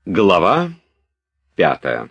Глава 5.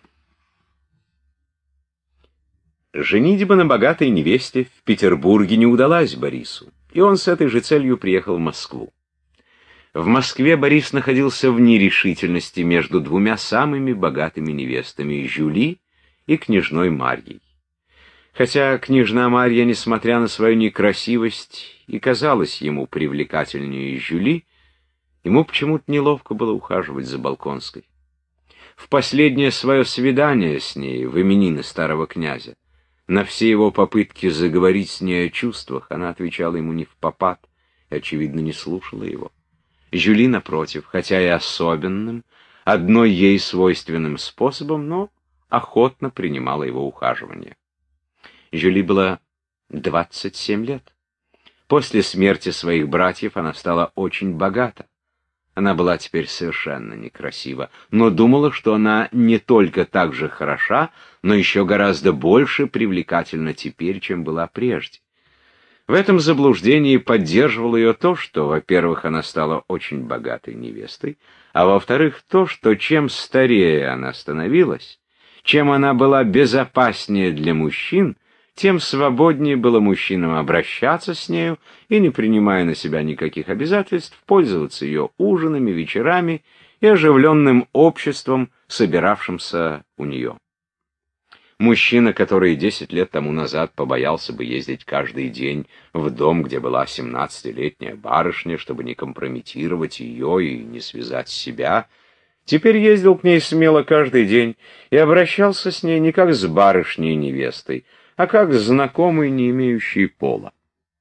Женитьба на богатой невесте в Петербурге не удалась Борису, и он с этой же целью приехал в Москву. В Москве Борис находился в нерешительности между двумя самыми богатыми невестами — Жюли и княжной Марьей. Хотя княжна Марья, несмотря на свою некрасивость, и казалась ему привлекательнее Жюли, ему почему-то неловко было ухаживать за Болконской. В последнее свое свидание с ней, в именины старого князя, на все его попытки заговорить с ней о чувствах, она отвечала ему невпопад и, очевидно, не слушала его. Жюли, напротив, хотя и особенным, одной ей свойственным способом, но охотно принимала его ухаживание. Жюли было 27 лет. После смерти своих братьев она стала очень богата. Она была теперь совершенно некрасива, но думала, что она не только так же хороша, но еще гораздо больше привлекательна теперь, чем была прежде. В этом заблуждении поддерживало ее то, что, во-первых, она стала очень богатой невестой, а во-вторых, то, что чем старее она становилась, чем она была безопаснее для мужчин, тем свободнее было мужчинам обращаться с нею и, не принимая на себя никаких обязательств, пользоваться ее ужинами, вечерами и оживленным обществом, собиравшимся у нее. Мужчина, который 10 лет тому назад побоялся бы ездить каждый день в дом, где была 17-летняя барышня, чтобы не компрометировать ее и не связать себя, теперь ездил к ней смело каждый день и обращался с ней не как с барышней и невестой, а как знакомый, не имеющий пола.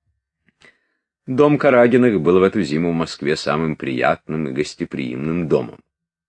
Дом Карагиных был в эту зиму в Москве самым приятным и гостеприимным домом.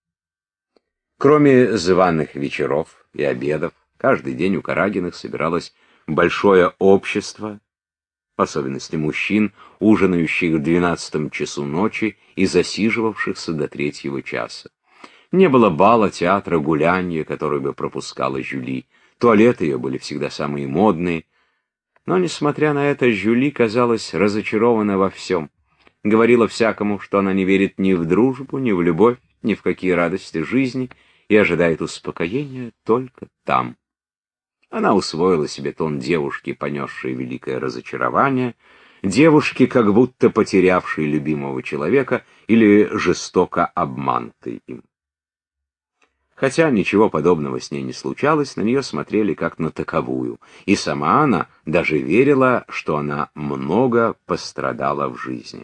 Кроме званых вечеров и обедов, каждый день у Карагиных собиралось большое общество, в особенности мужчин, ужинающих в 12 часу ночи и засиживавшихся до 3 часа. Не было бала, театра, гулянья, которое бы пропускала Жюли. Туалеты ее были всегда самые модные. Но, несмотря на это, Жюли казалась разочарована во всем. Говорила всякому, что она не верит ни в дружбу, ни в любовь, ни в какие радости жизни и ожидает успокоения только там. Она усвоила себе тон девушки, понесшей великое разочарование, девушки, как будто потерявшей любимого человека или жестоко обманутой им. Хотя ничего подобного с ней не случалось, на нее смотрели как на таковую, и сама она даже верила, что она много пострадала в жизни.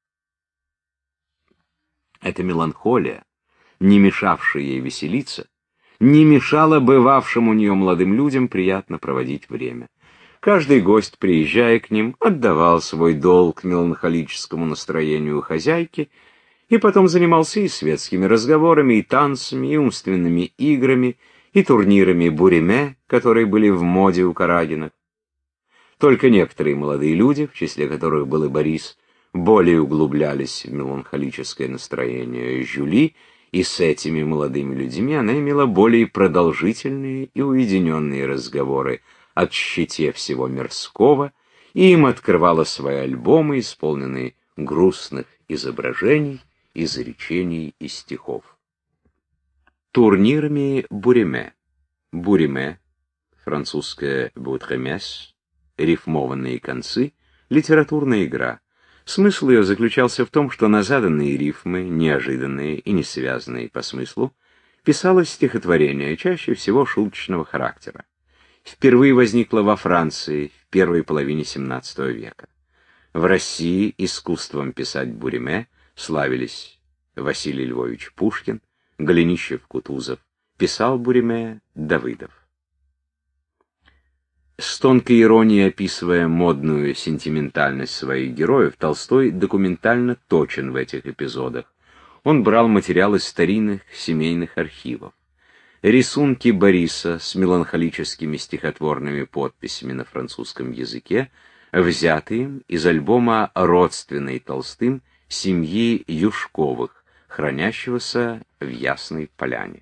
Эта меланхолия, не мешавшая ей веселиться, не мешала бывавшим у нее молодым людям приятно проводить время. Каждый гость, приезжая к ним, отдавал свой долг меланхолическому настроению хозяйки, и потом занимался и светскими разговорами, и танцами, и умственными играми, и турнирами буриме, которые были в моде у Карагиных. Только некоторые молодые люди, в числе которых был и Борис, более углублялись в меланхолическое настроение Жюли, и с этими молодыми людьми она имела более продолжительные и уединенные разговоры о тщете всего мирского, и им открывала свои альбомы, исполненные грустных изображений, изречений и стихов. Турнирами буриме. Буриме, французское «бутремес», рифмованные концы, литературная игра. Смысл ее заключался в том, что на заданные рифмы, неожиданные и не связанные по смыслу, писалось стихотворение, чаще всего шуточного характера. Впервые возникло во Франции в первой половине XVII века. В России искусством писать буриме славились Василий Львович Пушкин, Голенищев-Кутузов, писал буриме Давыдов. С тонкой иронией описывая модную сентиментальность своих героев, Толстой документально точен в этих эпизодах. Он брал материал из старинных семейных архивов. Рисунки Бориса с меланхолическими стихотворными подписями на французском языке взяты им из альбома родственной Толстым семьи Юшковых, хранящегося в Ясной Поляне.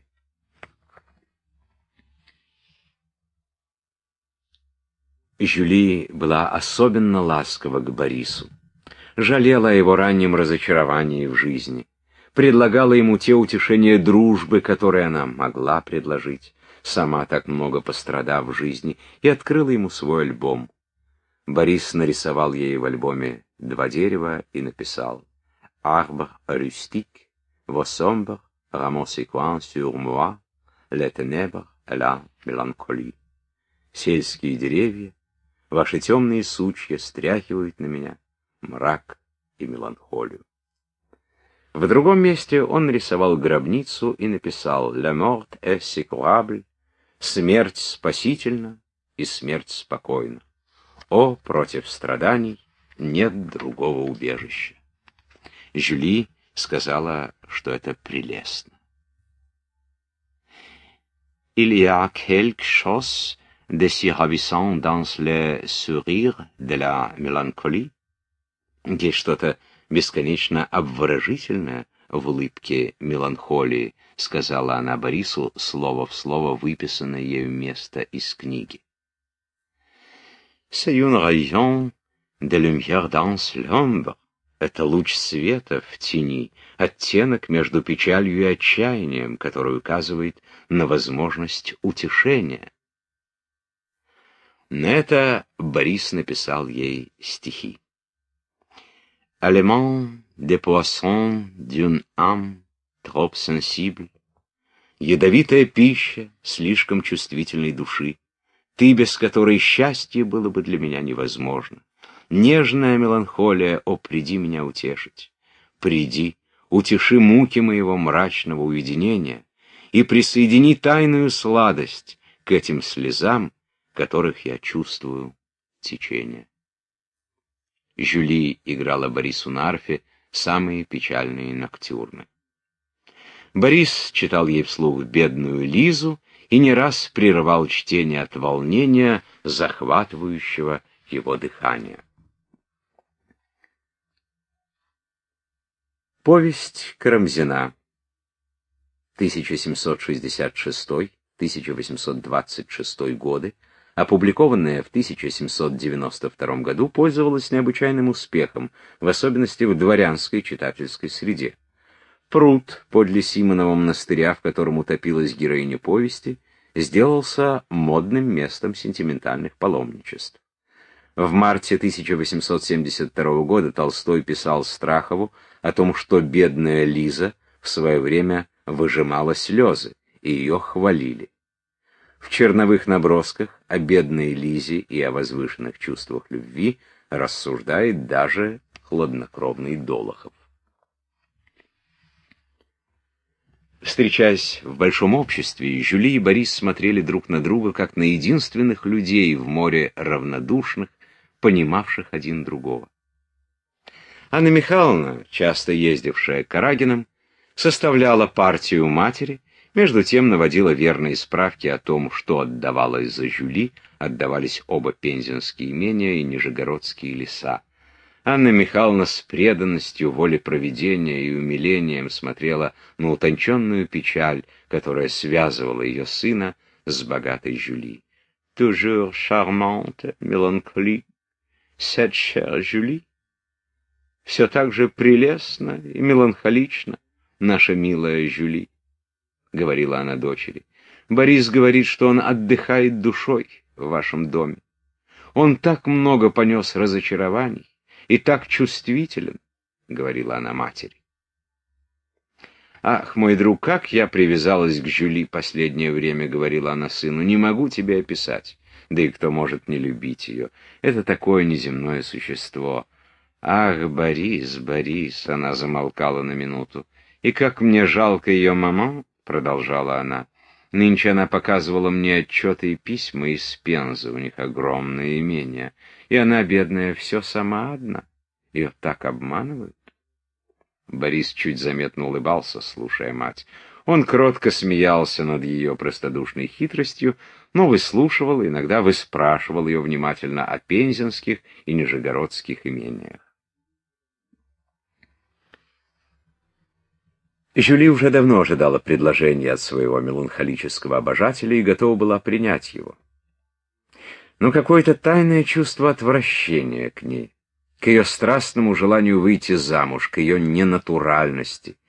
Жюли была особенно ласкова к Борису, жалела о его раннем разочаровании в жизни, предлагала ему те утешения дружбы, которые она могла предложить, сама так много пострадав в жизни, и открыла ему свой альбом. Борис нарисовал ей в альбоме 2 дерева и написал «Arbre rustique, vos sombres rameaux séquents sur moi, les ténèbres et la mélancolie». Сельские деревья, ваши темные сучья стряхивают на меня мрак и меланхолию. В другом месте он нарисовал гробницу и написал «La mort est sécurable», «Смерть спасительна и смерть спокойна». О, против страданий нет другого убежища. Жюли сказала, что это прелестно. Il y a quelque chose de si ravissant dans le sourire de la mélancolie. Есть что-то бесконечно обворожительное в улыбке меланхолии, сказала она Борису, слово в слово выписанное ею место из книги. C'est une rayon de lumière dans l'ombre. Это луч света в тени, оттенок между печалью и отчаянием, который указывает на возможность утешения. На это Борис написал ей стихи. Aliment des poissons d'une âme trop sensible. Ядовитая пища слишком чувствительной души, ты, без которой счастье было бы для меня невозможно. Нежная меланхолия, о, приди меня утешить. Приди, утеши муки моего мрачного уединения и присоедини тайную сладость к этим слезам, которых я чувствую течение. Жюли играла Борису на арфе самые печальные ноктюрны. Борис читал ей вслух «Бедную Лизу» и не раз прерывал чтение от волнения, захватывающего его дыхание. Повесть Карамзина, 1766-1826 годы, опубликованная в 1792 году, пользовалась необычайным успехом, в особенности в дворянской читательской среде. Пруд подле Симонова монастыря, в котором утопилась героиня повести, сделался модным местом сентиментальных паломничеств. В марте 1872 года Толстой писал Страхову о том, что бедная Лиза в свое время выжимала слезы, и ее хвалили. В черновых набросках о бедной Лизе и о возвышенных чувствах любви рассуждает даже хладнокровный Долохов. Встречаясь в большом обществе, Жюли и Борис смотрели друг на друга, как на единственных людей в море равнодушных, понимавших один другого. Анна Михайловна, часто ездившая к Карагинам, составляла партию матери, между тем наводила верные справки о том, что отдавалось за Жюли, отдавались оба пензенские имения и нижегородские леса. Анна Михайловна с преданностью воле провидения и умилением смотрела на утонченную печаль, которая связывала ее сына с богатой Жюли. «Toujours charmante, mélancolie, cette chère Julie». «Все так же прелестно и меланхолично, наша милая Жюли», — говорила она дочери. «Борис говорит, что он отдыхает душой в вашем доме. Он так много понес разочарований и так чувствителен», — говорила она матери. «Ах, мой друг, как я привязалась к Жюли последнее время», — говорила она сыну, — «не могу тебе описать. Да и кто может не любить ее? Это такое неземное существо». «Ах, Борис, Борис», — она замолкала на минуту, — «и как мне жалко ее маман», — продолжала она. «Нынче она показывала мне отчеты и письма из Пензы, у них огромное имение, и она, бедная, все сама одна. Ее так обманывают». Борис чуть заметно улыбался, слушая мать. Он кротко смеялся над ее простодушной хитростью, но выслушивал и иногда выспрашивал ее внимательно о пензенских и нижегородских имениях. Жюли уже давно ожидала предложения от своего меланхолического обожателя и готова была принять его. Но какое-то тайное чувство отвращения к ней, к ее страстному желанию выйти замуж, к ее ненатуральности,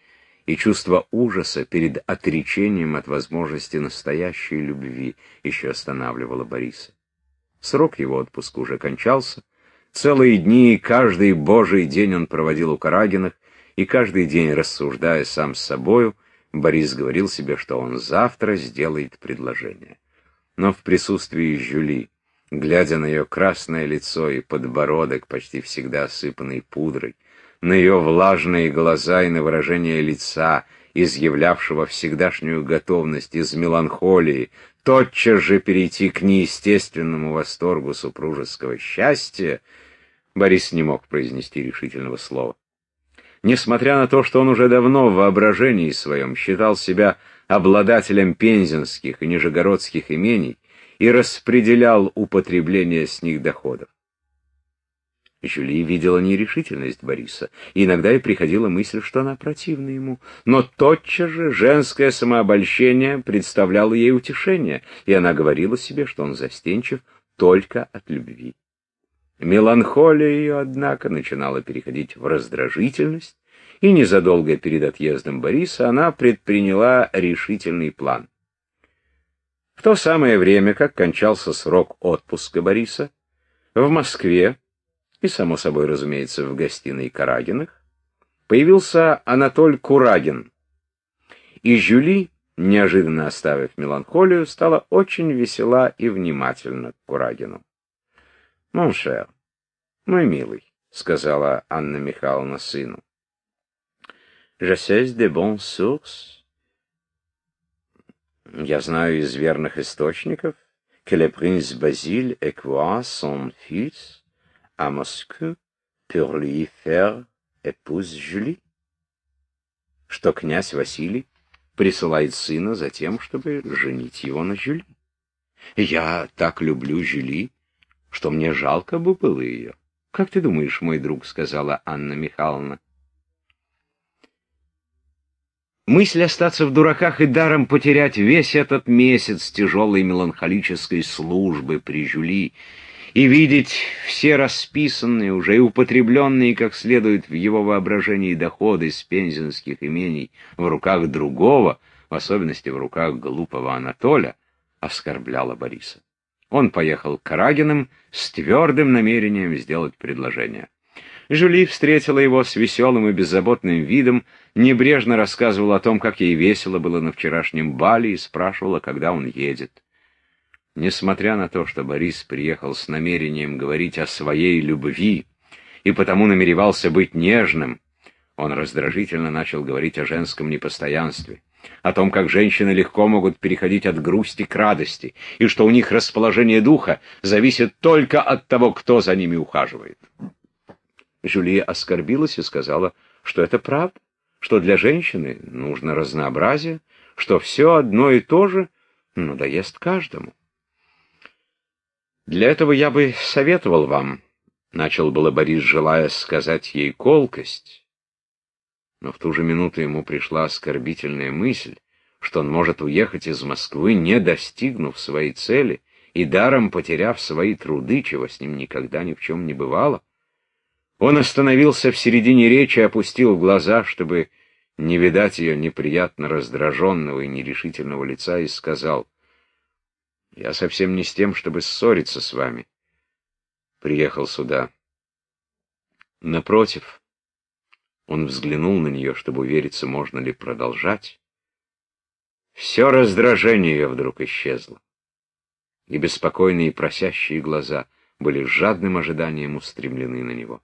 и чувство ужаса перед отречением от возможности настоящей любви еще останавливало Бориса. Срок его отпуска уже кончался. Целые дни и каждый божий день он проводил у Карагиных, и каждый день, рассуждая сам с собою, Борис говорил себе, что он завтра сделает предложение. Но в присутствии Жюли, глядя на ее красное лицо и подбородок, почти всегда осыпанный пудрой, на ее влажные глаза и на выражение лица, изъявлявшего всегдашнюю готовность из меланхолии, тотчас же перейти к неестественному восторгу супружеского счастья, Борис не мог произнести решительного слова. Несмотря на то, что он уже давно в воображении своем считал себя обладателем пензенских и нижегородских имений и распределял употребление с них доходов. Жюли видела нерешительность Бориса, и иногда и приходила мысль, что она противна ему. Но тотчас же женское самообольщение представляло ей утешение, и она говорила себе, что он застенчив только от любви. Меланхолия ее, однако, начинала переходить в раздражительность, и незадолго перед отъездом Бориса она предприняла решительный план. В то самое время, как кончался срок отпуска Бориса, в Москве, и, само собой, разумеется, в гостиной Карагиных, появился Анатоль Курагин, и Жюли, неожиданно оставив меланхолию, стала очень весела и внимательна к Курагину. «Мон шер, мой милый», — сказала Анна Михайловна сыну, «je sais de bonnes sources». «Я знаю из верных источников, que le prince Basile envoie son fils à Moscou pour lui faire épouse Julie», что князь Василий присылает сына за тем, чтобы женить его на Жюли. «Я так люблю Жюли, что мне жалко бы было ее. Как ты думаешь, мой друг?» — сказала Анна Михайловна. Мысль остаться в дураках и даром потерять весь этот месяц тяжелой меланхолической службы при Жюли и видеть все расписанные, уже и употребленные как следует в его воображении доходы с пензенских имений в руках другого, в особенности в руках глупого Анатоля, оскорбляла Бориса. Он поехал к Карагиным с твердым намерением сделать предложение. Жюли встретила его с веселым и беззаботным видом, небрежно рассказывала о том, как ей весело было на вчерашнем бале, и спрашивала, когда он едет. Несмотря на то, что Борис приехал с намерением говорить о своей любви и потому намеревался быть нежным, он раздражительно начал говорить о женском непостоянстве, о том, как женщины легко могут переходить от грусти к радости, и что у них расположение духа зависит только от того, кто за ними ухаживает. Жюли оскорбилась и сказала, что это правда, что для женщины нужно разнообразие, что все одно и то же надоест каждому. «Для этого я бы советовал вам», — начал было Борис, желая сказать ей колкость, но в ту же минуту ему пришла оскорбительная мысль, что он может уехать из Москвы, не достигнув своей цели и даром потеряв свои труды, чего с ним никогда ни в чем не бывало. Он остановился в середине речи, опустил глаза, чтобы не видать ее неприятно раздраженного и нерешительного лица, и сказал: «Я совсем не с тем, чтобы ссориться с вами приехал сюда. Напротив». Он взглянул на нее, чтобы увериться, можно ли продолжать. Все раздражение ее вдруг исчезло, и беспокойные и просящие глаза были с жадным ожиданием устремлены на него.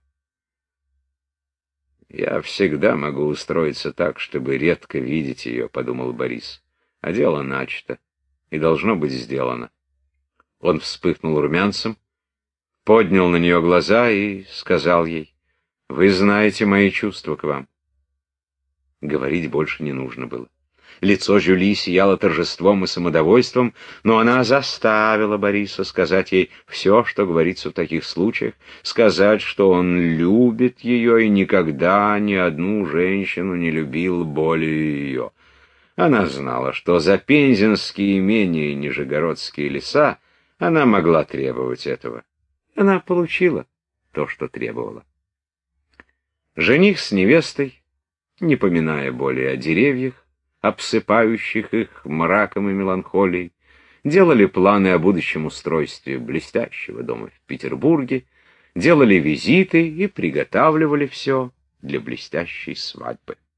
«Я всегда могу устроиться так, чтобы редко видеть ее», — подумал Борис. «А дело начато, и должно быть сделано». Он вспыхнул румянцем, поднял на нее глаза и сказал ей: «Вы знаете мои чувства к вам». Говорить больше не нужно было. Лицо Жюли сияло торжеством и самодовольством, но она заставила Бориса сказать ей все, что говорится в таких случаях, сказать, что он любит ее и никогда ни одну женщину не любил более ее. Она знала, что за пензенские имения и нижегородские леса она могла требовать этого. Она получила то, что требовала. Жених с невестой не поминая более о деревьях, обсыпающих их мраком и меланхолией, делали планы о будущем устройстве блестящего дома в Петербурге, делали визиты и приготавливали все для блестящей свадьбы.